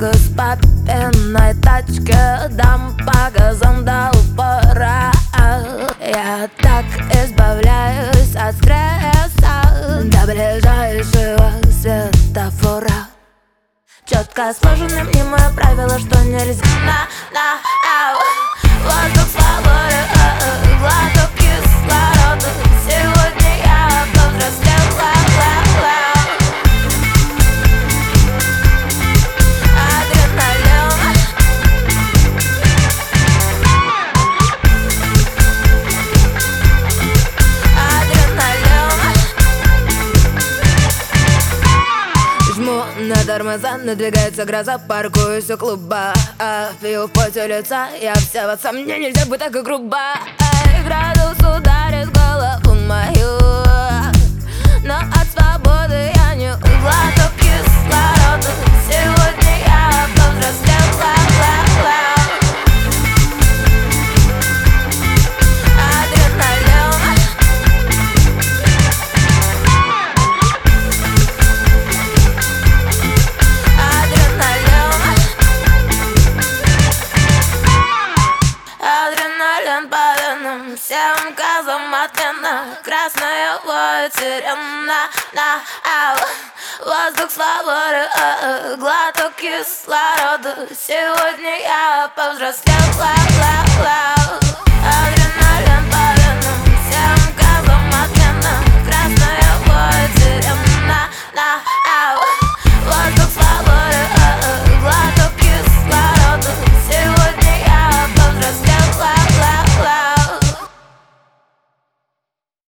Только с папиной тачки дам по газам до упора. Я так избавляюсь от стресса до ближайшего светофора. Четко сложены мне мои правила, что нельзя воздух свободы, глоток кислорода. Сегодня я повзрослела. Адреналин. Адреналин. Жму на тормоза, надвигается гроза, паркуюсь у клуба, пью в поте лица, я вся во сам, мне нельзя быть так и грубо. Градус ударит голову мою, но от свободы я не глоток кислорода. Сегодня я повзрослела. Адреналин. Адреналин по венам, всем газом отменно. Красная лоет сирена. Воздух свободы, глоток кислорода. Сегодня я повзрослела.